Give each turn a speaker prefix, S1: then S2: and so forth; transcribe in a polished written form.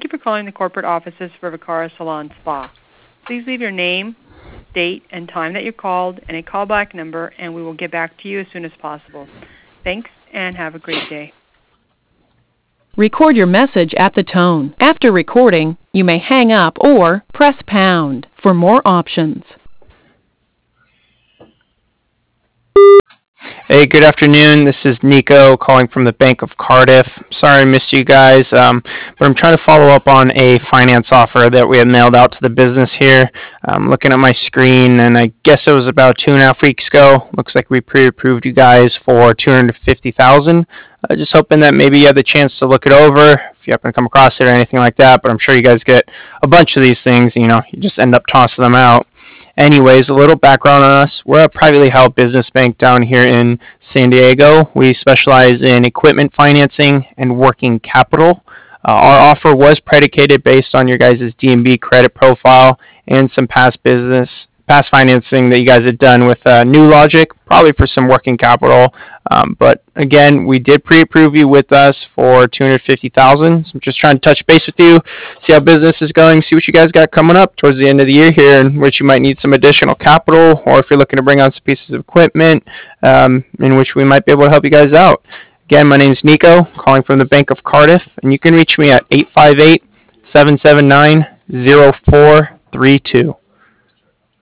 S1: Thank you for calling the corporate offices for Vicara Salon Spa. Please leave your name, date, and time that you called and a callback number, and we will get back to you as soon as possible. Thanks, and have a great day.
S2: Record your message at the tone. After recording, you may hang up or press pound for more options.
S3: Hey, good afternoon. This is Nico calling from the Bank of Cardiff. Sorry I missed you guys, but I'm trying to follow up on a finance offer that we had mailed out to the business here. I'm looking at my screen, and I guess it was about 2.5 weeks ago. Looks like we pre-approved you guys for $250,000. Just hoping that maybe you had the chance to look it over, if you happen to come across it or anything like that. But I'm sure you guys get a bunch of these things. You just end up tossing them out. Anyways, a little background on us. We're a privately held business bank down here in San Diego. We specialize in equipment financing and working capital. Our offer was predicated based on your guys' D&B credit profile and some past financing that you guys had done with New Logic, probably for some working capital. But again, we did pre-approve you with us for $250,000. So I'm just trying to touch base with you, see how business is going, see what you guys got coming up towards the end of the year here, and which you might need some additional capital, or if you're looking to bring on some pieces of equipment, in which we might be able to help you guys out. Again, my name is Nico, calling from the Bank of Cardiff, and you can reach me at 858-779-0432.